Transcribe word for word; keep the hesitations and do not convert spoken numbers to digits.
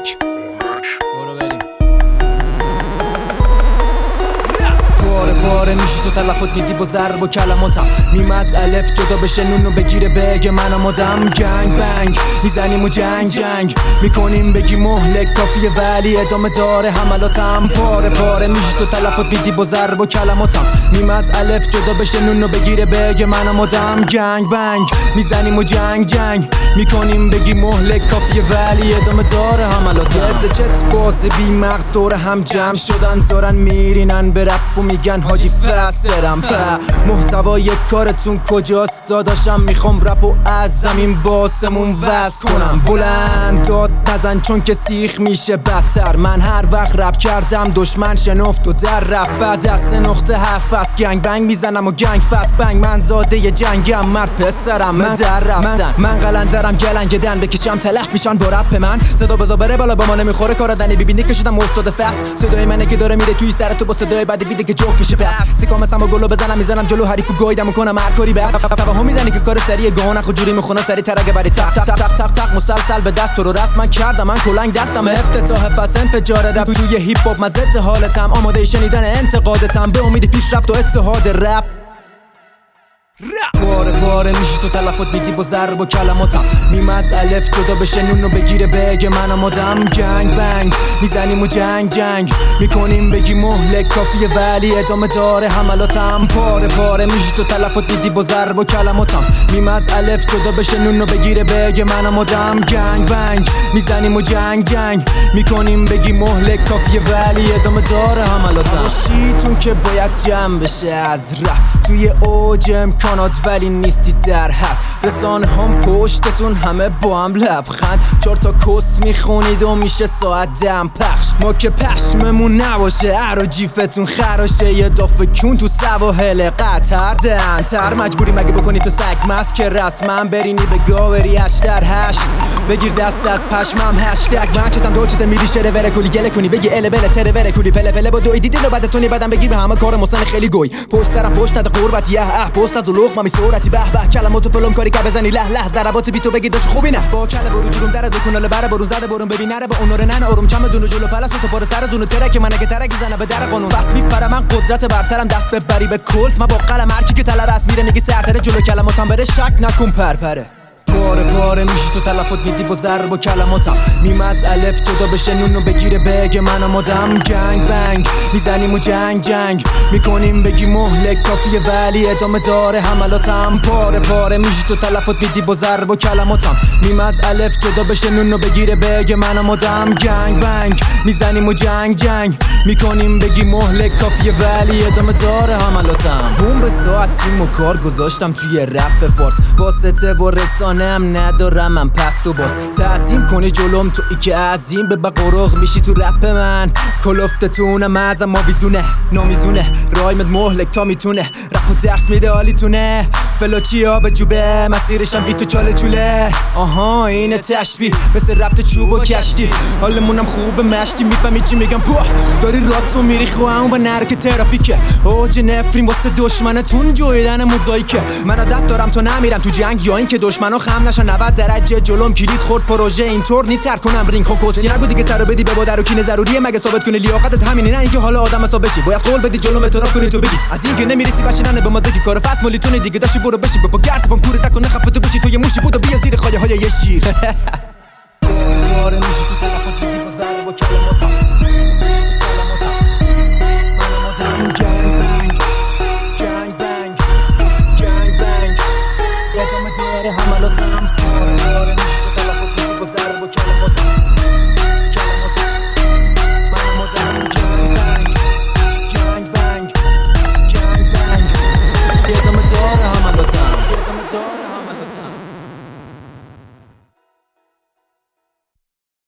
موهک برو بریم پاره پاره میشی تو تلفات میدی با ضرب و کلماتم میم از الف جدا بشه نونو بگیره بگه منم آدم گنگ بنگ میزنیم و جنگ جنگ میکنیم بگی مهلک کافیه ولی ادامه داره حملاتم پاره پاره میشی تو تلفات میدی با ضرب و کلماتم میم از الف جدا بشه نونو بگیره بگه منم آدم گنگ بنگ میزنیم و جنگ جنگ میکنیم بگی مهلک کافیه ولی ادامه داره حملاتم چت باز بی مغز دور هم جمع شدن دارن میرینن به رپ و میگن حاجی فسترم په محتوای کارتون کجاست داداشم میخوام رپ و از زمین باسمون وز کنم بلند داد نزن چون که سیخ میشه بدتر من هر وقت رپ کردم دشمن شنفت و در رفت بعد از سه نقطه هفت است گنگ بنگ میزنم و گنگ فست بنگ من زاده ی جنگم مرد پسرم من در رفتن من قلندرم گلنگدن بکشم تلف میشن با رپ من صدا بزا بره بالا با ما نمیخوره کارادنی ببینی که شدم استاد فست صدای منه که داره میره توی سر تو با صدای بعد ویده که جفت میشه پس سیکام مثلا با گلو بزنم میزنم جلو حریفو گایدم میکنم هر کاری به توهم میزنی که کار سریع گاهن خود جوری میخونه سری ترگه بری تق تق تق تق تق مسلسل به دست تو رو رسم من کردم من کلنگ دستم افتتاح فصل انفجار رپ توی هیپ هاپ من ضد حالتم آماده شنیدن انتقادتم به امید پیشرفت و اتحاد رپ پاره پاره میشی تو تلفات میدی با ضرب و کلماتم میم از الف جدا بشه نونو بگیره بگه منم آدم گنگ بنگ میزنیم و جنگ جنگ میکنیم بگی مهلک کافیه ولی ادامه داره حملاتم پاره پاره میشی تو تلفات میدی با ضرب و کلماتم میم از الف جدا بشه نونو بگیره بگه منم آدم گنگ بنگ میزنیم و جنگ جنگ میکنیم بگی مهلک کافیه ولی ادامه داره حملاتم باشیتون که باید جمع بشه از رپ توی اوج امکانات ولی نیستی در حد رسانه هم پشتتون همه با هم لبخند چهار تا کس میخونید و میشه ساعت دم پخش ما که پشممون نباشه ارو جیفتون خراشه یه دافه کون تو سواحل قطر دهنتر مجبوری مگه بکنی تو سگ مست که رسما برینی به گاوری هشت در هشت بگیر دست از پشمم هشتگ من چتم دو چته میری شره وره کلی گله کنی بگی اله بله تره وره کلی پله پله با دوی دیدی رو بعد تونی بعدم بگی به همه کار محسن خیلی گوی پشت سرم پشت نده قربت یه اه پست از لغ ممی صورتی به به کلماتو فلم کاری که بزنی له له ضربات بی تو بگی داش خوبی نه با کله برو جوروم در دو کنال بره برون زده برون ببین نره با اونور نه آروم چم دونو جلو پلاس تو پاره سر دونو ترک من که ترک زنه به در قانون بس میپره من قدرت برترم دست ببری به کلت من با قلم هر کی که طلب است میره میگی سرتره جلو کلماتم بره شک نکن پرپره پاره پاره میشی تو تلفات میدی با ضرب و کلماتم میم از الف جدا بشه نونو بگیره بگه منم آدم گنگ بنگ میزنیم و جنگ جنگ میکنیم بگی مهلک کافیه ولی ادامه داره حملاتم پاره پاره میشی تو تلفات میدی با ضرب و کلماتم میم از الف جدا بشه نونو بگیره بگه منم آدم گنگ بنگ میزنیم و جنگ جنگ میکنیم بگی مهلک کافیه ولی ادامه داره حملاتم بوم به ساعتیم و کار گذاشتم توی رپ فارس واسطه و رسانه هم ندارم من پست و باز تعظیم کنی جلوم تو ای که عظیم به بقرق میشی تو رپ من کلفتتونم ازم ماویزونه نامیزونه رایمت مهلک تا میتونه رپ و درس میده حالیتونه فلاچی ها به جوبه مسیرشم بی تو چاله چوله آها اینه تشبیه مثل ربط چوب و کشتی حالمونم خوبه مشتی میفهمی چی میگم پوه داری راتو میری خوام و نرک ترافیکه اوج نفرین واسه دشمنتون جویدن موزاییکه من عادت دارم تو نمیرم تو جنگ یا این که دشمنو خم نشن نود درجه جلوم کلید خورد پروژه اینطور نیتر کنم رینگ کوکوسی نگو دیگه سرو بدی به بادر و کینه ضروریه مگه ثابت کنی لیاقتت همینه نه اینکه حالا آدم حساب بشی باید قول بدی جلوم اعتراف کنی تو بگی از این که نمیرسی بشیننه به مزه که کار فست مالیتونه دیگه داشی برو بشی با گرد پام کوره تکونه خفته بشی تو یه موشی بود و بیا زیر خایه های یه شیر پاره میشی تو تلفات میدی با ضرب و کلماتم منم آدم گنگ بنگ گنگ بنگ گنگ بنگ ادامه داره حملاتم پاره میشی تو تلفات میدی با ضرب و کلماتم